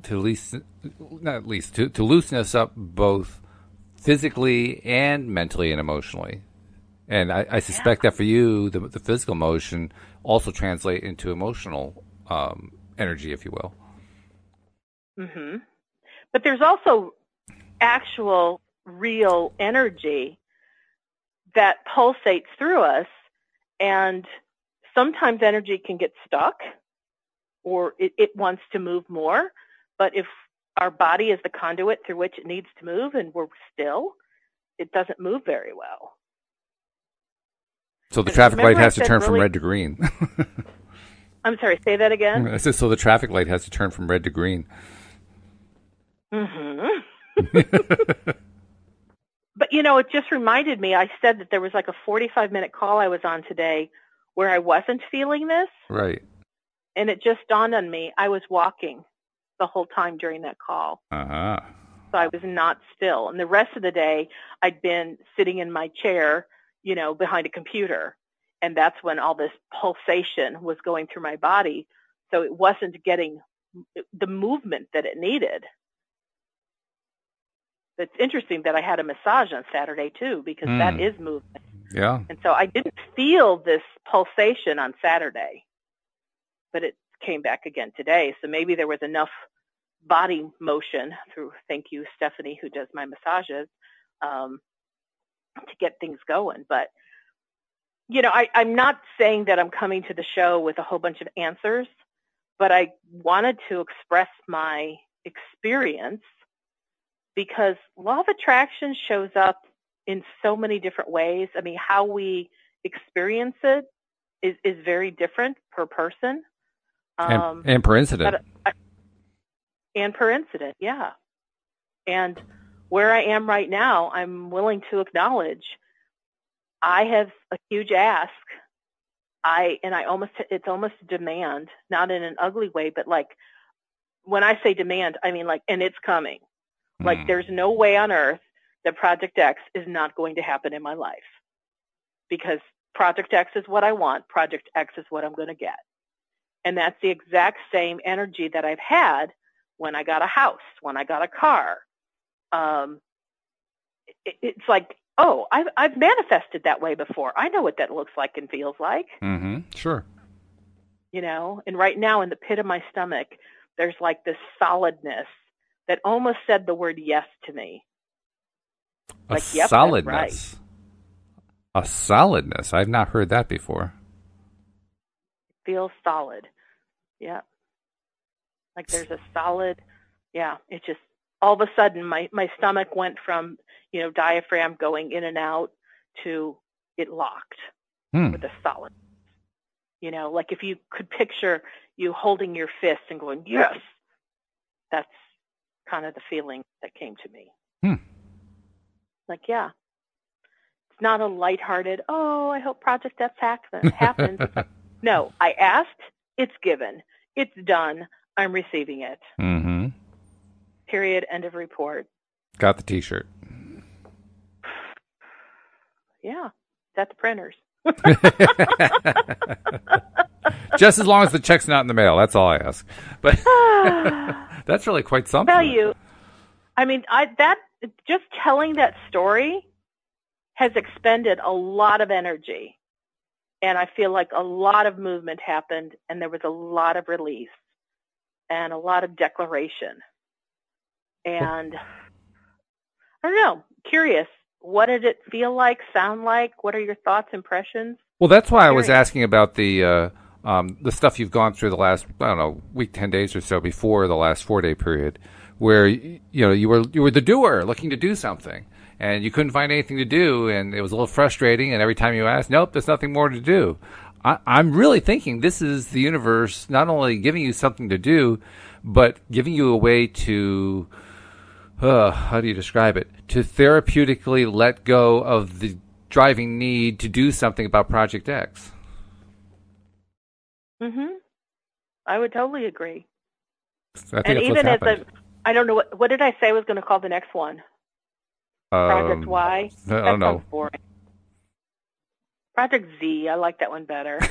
A: loosen us up both physically and mentally and emotionally. And I suspect that for you, the physical motion also translate into emotional energy, if you will.
B: Mm-hmm. But there's also actual, real energy that pulsates through us, and sometimes energy can get stuck or it wants to move more. But if our body is the conduit through which it needs to move and we're still, it doesn't move very well.
A: So the traffic light has to turn from red to green.
B: I'm sorry, say that again?
A: I said, so the traffic light has to turn from red to green.
B: Mm-hmm. But, it just reminded me, I said that there was like a 45-minute call I was on today where I wasn't feeling this.
A: Right.
B: And it just dawned on me, I was walking the whole time during that call.
A: Uh-huh.
B: So I was not still. And the rest of the day, I'd been sitting in my chair, behind a computer. And that's when all this pulsation was going through my body. So it wasn't getting the movement that it needed. It's interesting that I had a massage on Saturday, too, because that is movement.
A: Yeah.
B: And so I didn't feel this pulsation on Saturday, but it came back again today. So maybe there was enough body motion through, thank you, Stephanie, who does my massages, to get things going. But, I'm not saying that I'm coming to the show with a whole bunch of answers, but I wanted to express my experience because law of attraction shows up in so many different ways. I mean, how we experience it is very different per person.
A: And per incident.
B: And per incident, yeah. And where I am right now, I'm willing to acknowledge I have a huge ask. It's almost a demand, not in an ugly way, but like when I say demand, I mean like, and it's coming. Like there's no way on earth that Project X is not going to happen in my life, because Project X is what I want. Project X is what I'm going to get. And that's the exact same energy that I've had when I got a house, when I got a car. It's like, oh, I've manifested that way before. I know what that looks like and feels like.
A: Mm-hmm. Sure.
B: You know, and right now in the pit of my stomach, there's like this solidness that almost said the word yes to me.
A: Like, yep, solidness. That's right. A solidness. I've not heard that before.
B: Feels solid. Yeah. Like there's a solid, yeah, it just, all of a sudden my stomach went from, you know, diaphragm going in and out to it locked with a solid. You know, like if you could picture you holding your fist and going, yes, that's kind of the feeling that came to me. Like, yeah, it's not a lighthearted, oh, I hope Project X happens. No, I asked, it's given, it's done, I'm receiving it.
A: Mm-hmm.
B: Period, end of report.
A: Got the T-shirt.
B: Yeah, that's printers.
A: Just as long as the check's not in the mail, that's all I ask. But that's really quite something.
B: Tell you, I mean, just telling that story has expended a lot of energy, and I feel like a lot of movement happened, and there was a lot of release and a lot of declaration. And I don't know, curious. What did it feel like, sound like? What are your thoughts, impressions?
A: Well, that's why I was asking about the stuff you've gone through the last, I don't know, week, 10 days or so before the last 4-day period, where you were the doer, looking to do something, and you couldn't find anything to do, and it was a little frustrating. And every time you asked, nope, there's nothing more to do. I'm really thinking this is the universe not only giving you something to do, but giving you a way to, how do you describe it? To therapeutically let go of the driving need to do something about Project X.
B: Mm-hmm. I would totally agree.
A: I think and even as
B: I don't know, what did I say I was going to call the next one? Project Y?
A: I don't know.
B: Boring. Project Z, I like that one better.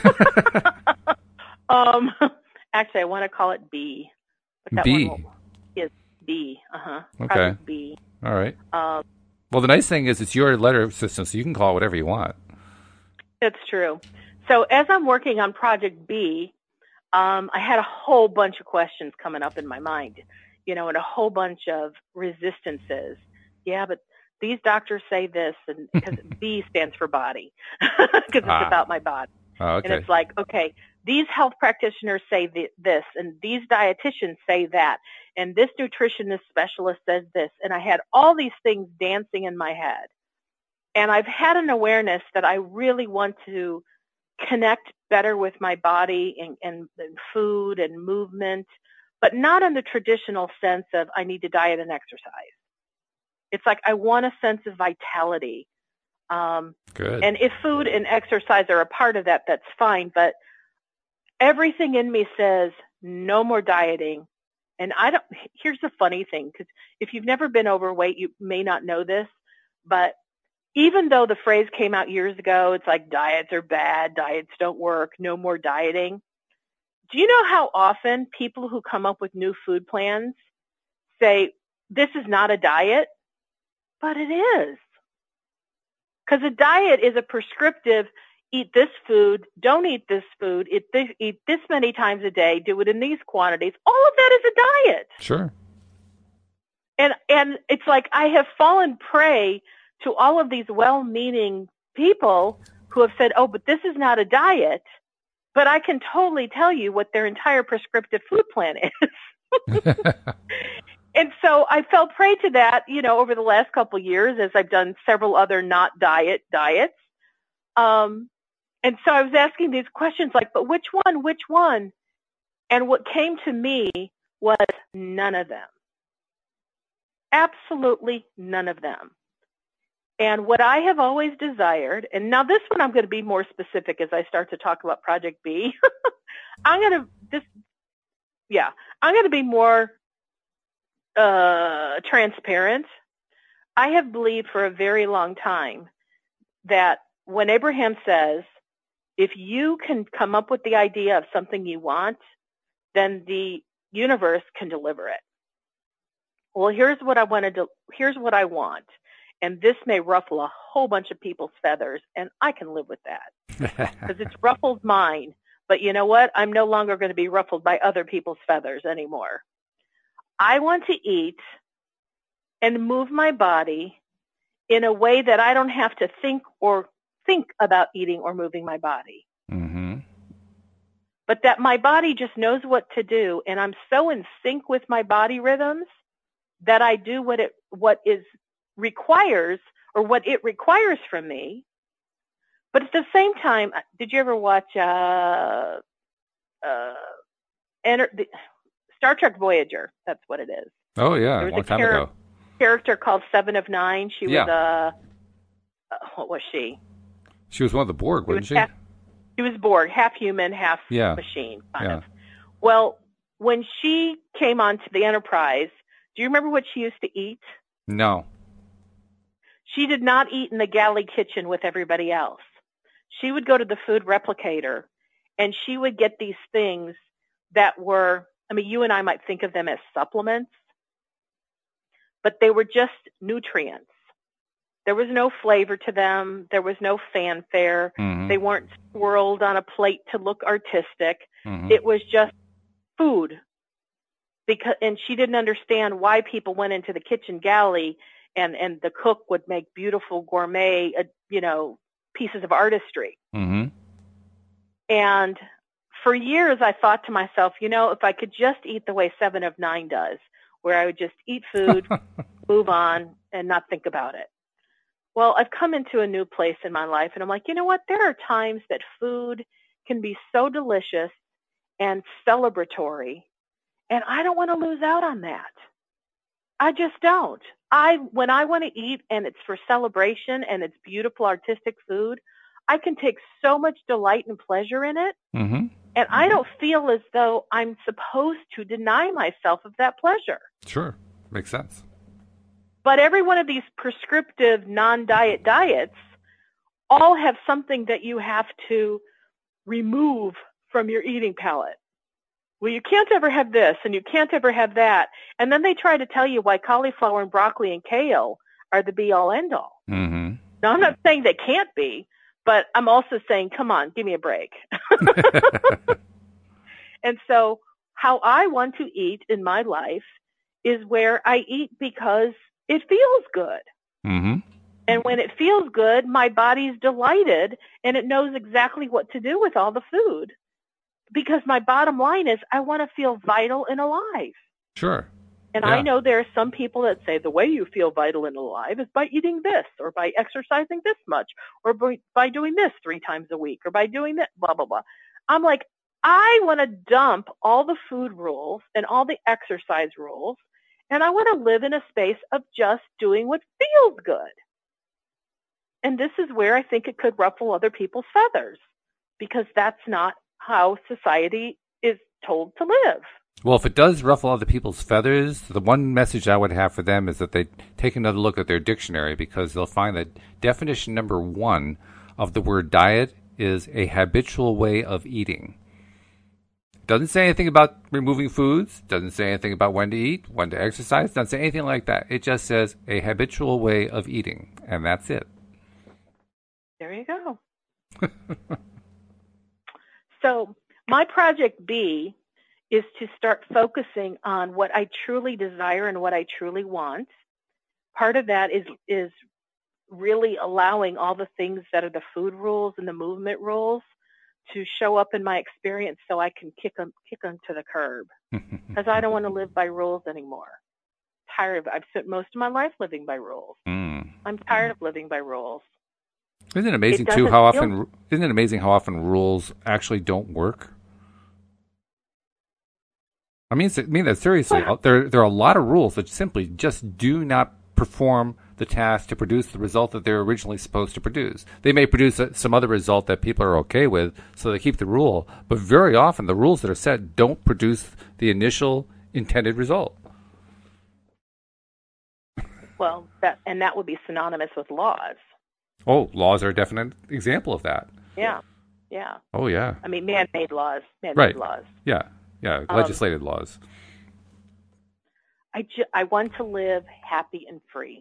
B: Actually, I want to call it B. But that
A: B?
B: One is B,
A: Okay.
B: Project B.
A: All right. Well, the nice thing is it's your letter system, so you can call it whatever you want.
B: That's true. So as I'm working on Project B, I had a whole bunch of questions coming up in my mind, you know, and a whole bunch of resistances. Yeah, but these doctors say this, and because B stands for body, because it's about my body.
A: Oh, okay.
B: And it's like, okay, these health practitioners say this, and these dietitians say that, and this nutritionist specialist says this, and I had all these things dancing in my head. And I've had an awareness that I really want to connect better with my body and food and movement, but not in the traditional sense of I need to diet and exercise. It's like I want a sense of vitality.
A: Good.
B: And if food and exercise are a part of that, that's fine. But everything in me says no more dieting. And here's the funny thing, because if you've never been overweight, you may not know this, but even though the phrase came out years ago, it's like diets are bad, diets don't work, no more dieting. Do you know how often people who come up with new food plans say, this is not a diet? But it is. Because a diet is a prescriptive, eat this food, don't eat this food, eat this many times a day, do it in these quantities. All of that is a diet.
A: Sure.
B: And it's like I have fallen prey to all of these well-meaning people who have said, oh, but this is not a diet, but I can totally tell you what their entire prescriptive food plan is. And so I fell prey to that, you know, over the last couple of years as I've done several other not diets. And so I was asking these questions like, but which one? And what came to me was none of them. Absolutely none of them. And what I have always desired, and now this one I'm going to be more specific as I start to talk about Project B. I'm going to be more transparent. I have believed for a very long time that when Abraham says, if you can come up with the idea of something you want, then the universe can deliver it. Well, here's what I want. And this may ruffle a whole bunch of people's feathers, and I can live with that because it's ruffled mine. But you know what? I'm no longer going to be ruffled by other people's feathers anymore. I want to eat and move my body in a way that I don't have to think about eating or moving my body.
A: Mm-hmm.
B: But that my body just knows what to do, and I'm so in sync with my body rhythms that I do what it requires from me. But at the same time, did you ever watch Star Trek Voyager? That's what it is.
A: Oh yeah, a long time ago.
B: Character called Seven of Nine. She was what was she?
A: She was one of the Borg, wasn't she?
B: She was Borg, half human, half machine, kind of. Well, when she came onto the Enterprise, do you remember what she used to eat?
A: No.
B: She did not eat in the galley kitchen with everybody else. She would go to the food replicator, and she would get these things that were, you and I might think of them as supplements, but they were just nutrients. There was no flavor to them. There was no fanfare.
A: Mm-hmm.
B: They weren't swirled on a plate to look artistic.
A: Mm-hmm.
B: It was just food. And she didn't understand why people went into the kitchen galley and the cook would make beautiful gourmet, pieces of artistry.
A: Mm-hmm.
B: And for years, I thought to myself, if I could just eat the way 7 of 9 does, where I would just eat food, move on, and not think about it. Well, I've come into a new place in my life, and I'm like, you know what? There are times that food can be so delicious and celebratory, and I don't want to lose out on that. I just don't. When I want to eat and it's for celebration and it's beautiful artistic food, I can take so much delight and pleasure in it.
A: Mm-hmm.
B: And I don't feel as though I'm supposed to deny myself of that pleasure.
A: Sure. Makes sense.
B: But every one of these prescriptive non-diet diets all have something that you have to remove from your eating palate. Well, you can't ever have this and you can't ever have that. And then they try to tell you why cauliflower and broccoli and kale are the be-all, end-all.
A: Mm-hmm.
B: Now, I'm not saying they can't be, but I'm also saying, come on, give me a break. And so how I want to eat in my life is where I eat because it feels good.
A: Mm-hmm.
B: And when it feels good, my body's delighted and it knows exactly what to do with all the food. Because my bottom line is I want to feel vital and alive.
A: Sure.
B: And I know there are some people that say the way you feel vital and alive is by eating this or by exercising this much or by doing this 3 times a week or by doing that, blah, blah, blah. I'm like, I want to dump all the food rules and all the exercise rules, and I want to live in a space of just doing what feels good. And this is where I think it could ruffle other people's feathers because that's not how society is told to live.
A: Well, if it does ruffle other people's feathers, the one message I would have for them is that they take another look at their dictionary because they'll find that definition number 1 of the word diet is a habitual way of eating. Doesn't say anything about removing foods, doesn't say anything about when to eat, when to exercise, doesn't say anything like that. It just says a habitual way of eating, and that's it.
B: There you go. So my project B is to start focusing on what I truly desire and what I truly want. Part of that is really allowing all the things that are the food rules and the movement rules to show up in my experience so I can kick them to the curb. Because I don't want to live by rules anymore. I've spent most of my life living by rules. I'm tired of living by rules.
A: Isn't it amazing too how often rules actually don't work? I mean that seriously. There are a lot of rules that simply just do not perform the task to produce the result that they're originally supposed to produce. They may produce some other result that people are okay with, so they keep the rule, but very often the rules that are set don't produce the initial intended result.
B: Well, that would be synonymous with laws.
A: Oh, laws are a definite example of that.
B: Yeah.
A: Oh, yeah.
B: I mean, man-made laws.
A: Right.
B: Laws.
A: Yeah. Legislated laws.
B: I want to live happy and free.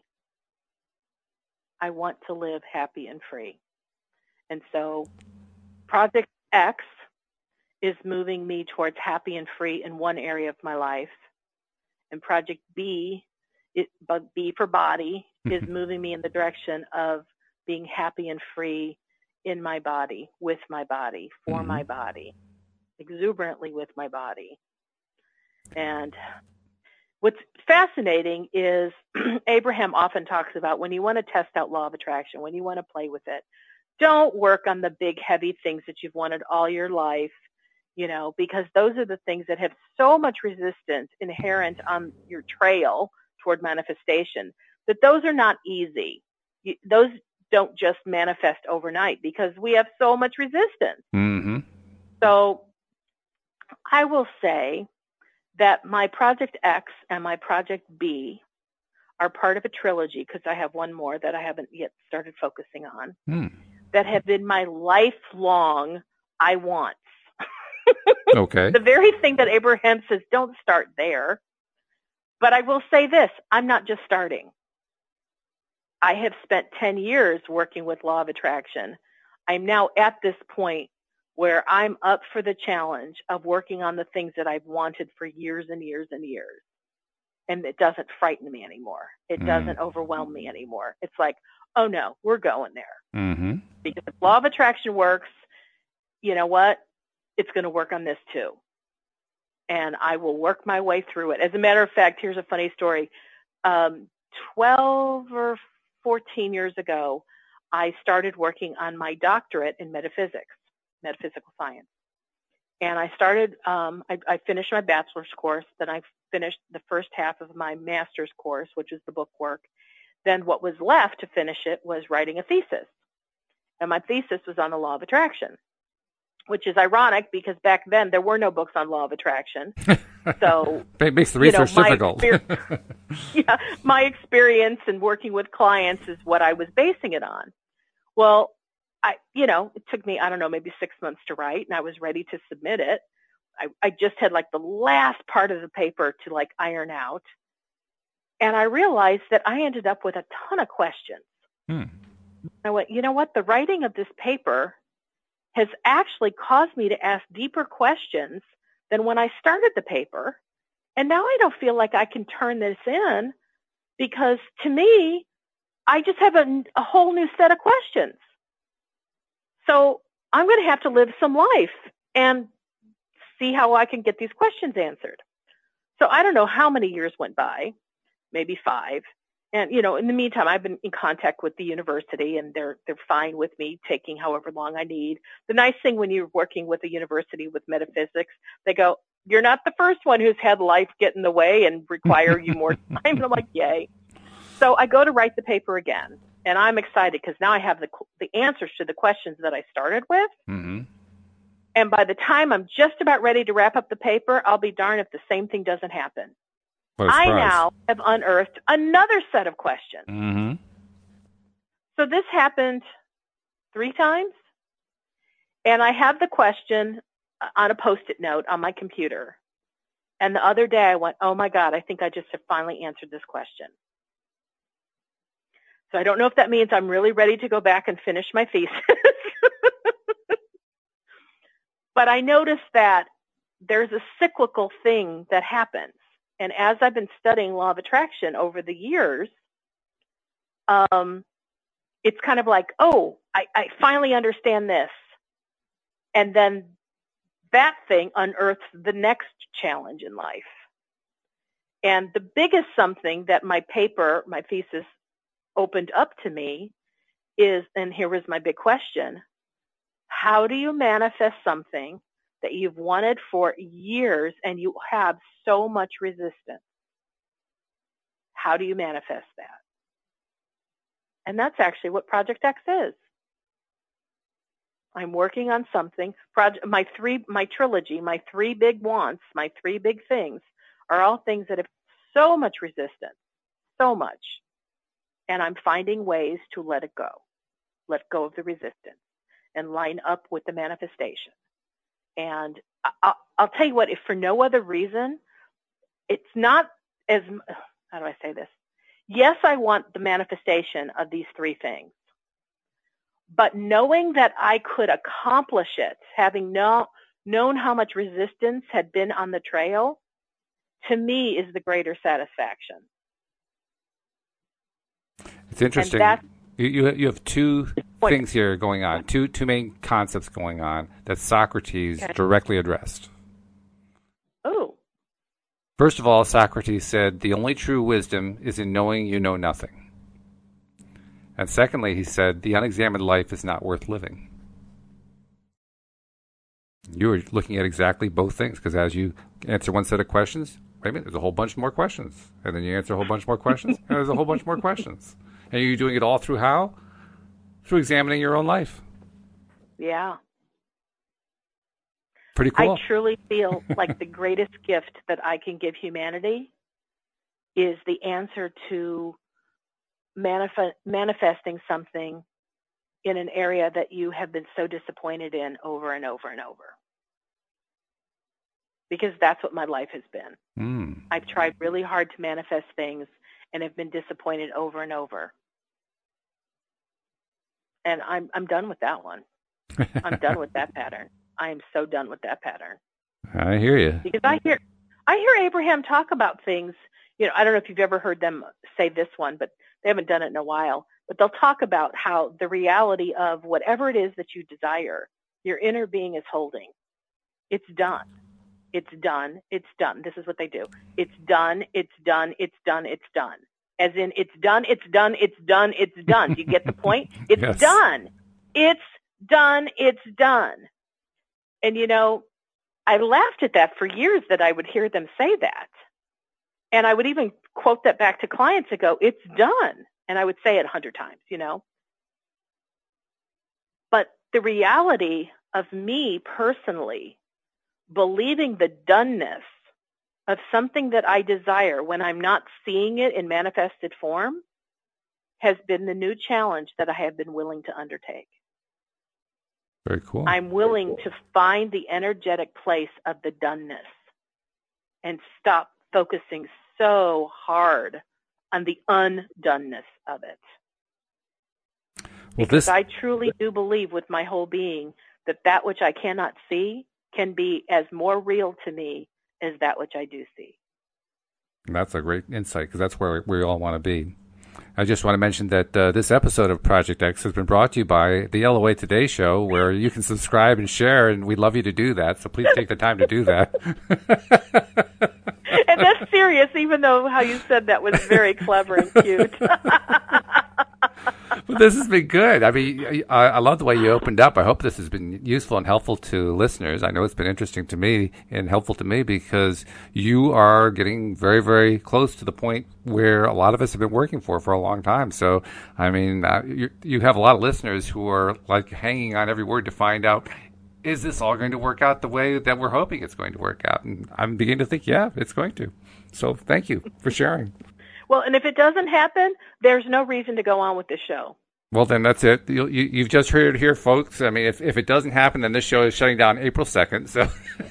B: I want to live happy and free. And so Project X is moving me towards happy and free in one area of my life. And Project B, B for body, is moving me in the direction of being happy and free in my body, with my body, for my body, exuberantly with my body. And what's fascinating is Abraham often talks about when you want to test out law of attraction, when you want to play with it, don't work on the big, heavy things that you've wanted all your life, because those are the things that have so much resistance inherent on your trail toward manifestation, that those are not easy. Those don't just manifest overnight because we have so much resistance.
A: Mm-hmm.
B: So I will say that my Project X and my Project B are part of a trilogy, because I have one more that I haven't yet started focusing on, that have been my lifelong I wants.
A: Okay.
B: The very thing that Abraham says, don't start there. But I will say this, I'm not just starting. I have spent 10 years working with law of attraction. I'm now at this point where I'm up for the challenge of working on the things that I've wanted for years and years and years. And it doesn't frighten me anymore. It doesn't overwhelm me anymore. It's like, oh no, we're going there.
A: Mm-hmm.
B: Because if law of attraction works, you know what? It's going to work on this too. And I will work my way through it. As a matter of fact, here's a funny story. 12 or 14 years ago, I started working on my doctorate in metaphysics, metaphysical science. And I started, I finished my bachelor's course, then I finished the first half of my master's course, which is the book work. Then what was left to finish it was writing a thesis. And my thesis was on the law of attraction, which is ironic because back then there were no books on law of attraction. So
A: it makes the research difficult.
B: My experience in working with clients is what I was basing it on. Well, it took me, maybe 6 months to write, and I was ready to submit it. I just had like the last part of the paper to like iron out. And I realized that I ended up with a ton of questions. I went, you know what? The writing of this paper has actually caused me to ask deeper questions than when I started the paper. And now I don't feel like I can turn this in because to me, I just have a whole new set of questions. So I'm going to have to live some life and see how I can get these questions answered. So I don't know how many years went by, maybe 5. And, in the meantime, I've been in contact with the university, and they're fine with me taking however long I need. The nice thing when you're working with a university with metaphysics, they go, you're not the first one who's had life get in the way and require you more time. And I'm like, yay. So I go to write the paper again, and I'm excited because now I have the answers to the questions that I started with.
A: Mm-hmm.
B: And by the time I'm just about ready to wrap up the paper, I'll be darned if the same thing doesn't happen. I now have unearthed another set of questions.
A: Mm-hmm.
B: So this happened 3 times, and I have the question on a Post-it note on my computer. And the other day I went, oh my God, I think I just have finally answered this question. So I don't know if that means I'm really ready to go back and finish my thesis. But I noticed that there's a cyclical thing that happens. And as I've been studying law of attraction over the years, it's kind of like, oh, I finally understand this. And then that thing unearths the next challenge in life. And the biggest something that my thesis opened up to me is, and here was my big question, how do you manifest something that you've wanted for years and you have so much resistance? How do you manifest that? And that's actually what Project X is. I'm working on something. My trilogy, my 3 big wants, my 3 big things are all things that have so much resistance, so much. And I'm finding ways to let go of the resistance and line up with the manifestation. And I'll tell you what, if for no other reason, it's not as, how do I say this? Yes, I want the manifestation of these 3 things. But knowing that I could accomplish it, having known how much resistance had been on the trail, to me is the greater satisfaction.
A: It's interesting. You have 2 things here going on, two main concepts going on that Socrates directly addressed.
B: Oh.
A: First of all, Socrates said, the only true wisdom is in knowing you know nothing. And secondly, he said, the unexamined life is not worth living. You were looking at exactly both things, because as you answer one set of questions, wait a minute, there's a whole bunch more questions. And then you answer a whole bunch more questions, and there's a whole bunch more questions. And you're doing it all through how? Through examining your own life.
B: Yeah.
A: Pretty cool.
B: I truly feel like the greatest gift that I can give humanity is the answer to manifesting something in an area that you have been so disappointed in over and over and over. Because that's what my life has been. I've tried really hard to manifest things and have been disappointed over and over. And I'm done with that one. I'm done with that pattern. I am so done with that pattern.
A: I hear you.
B: Because I hear Abraham talk about things. I don't know if you've ever heard them say this one, but they haven't done it in a while. But they'll talk about how the reality of whatever it is that you desire, your inner being is holding. It's done. It's done. It's done. This is what they do. It's done. It's done. It's done. It's done. As in, it's done. It's done. It's done. It's done. Do you get the point? It's
A: Yes.
B: done. It's done. It's done. And, I laughed at that for years that I would hear them say that. And I would even quote that back to clients and go, it's done. And I would say it 100 times, But the reality of me personally believing the doneness of something that I desire when I'm not seeing it in manifested form has been the new challenge that I have been willing to undertake.
A: Very cool.
B: I'm willing to find the energetic place of the doneness and stop focusing so hard on the undoneness of it. Because I truly do believe with my whole being that which I cannot see can be as more real to me as that which I do see.
A: That's a great insight, because that's where we all want to be. I just want to mention that this episode of Project X has been brought to you by the LOA Today Show, where you can subscribe and share, and we'd love you to do that, so please take the time to do that.
B: And that's serious, even though how you said that was very clever and cute.
A: But this has been good. I mean, I love the way you opened up. I hope this has been useful and helpful to listeners. I know it's been interesting to me and helpful to me because you are getting very, very close to the point where a lot of us have been working for a long time. So, I mean, you have a lot of listeners who are like hanging on every word to find out, is this all going to work out the way that we're hoping it's going to work out? And I'm beginning to think, yeah, it's going to. So thank you for sharing.
B: Well, and if it doesn't happen, there's no reason to go on with the show.
A: Well, then that's it. You've just heard it here, folks. I mean, if it doesn't happen, then this show is shutting down April 2nd. So,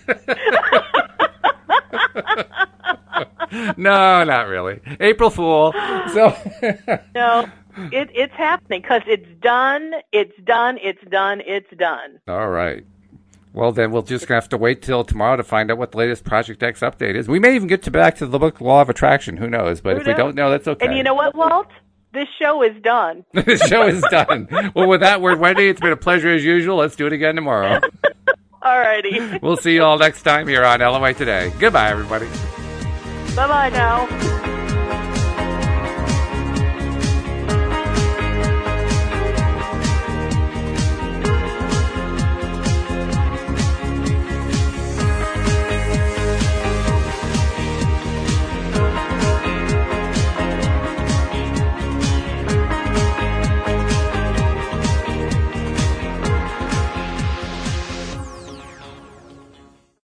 A: no, not really. April Fool. So,
B: no, it's happening because it's done. It's done. It's done. It's done.
A: All right. Well, then we'll just have to wait till tomorrow to find out what the latest Project X update is. We may even get back to the book Law of Attraction. Who knows? But if we don't know, that's okay.
B: And you know what, Walt? This show is done.
A: This show is done. Well, with that word, Wendy, it's been a pleasure as usual. Let's do it again tomorrow.
B: All righty.
A: We'll see you all next time here on LOA Today. Goodbye, everybody.
B: Bye-bye now.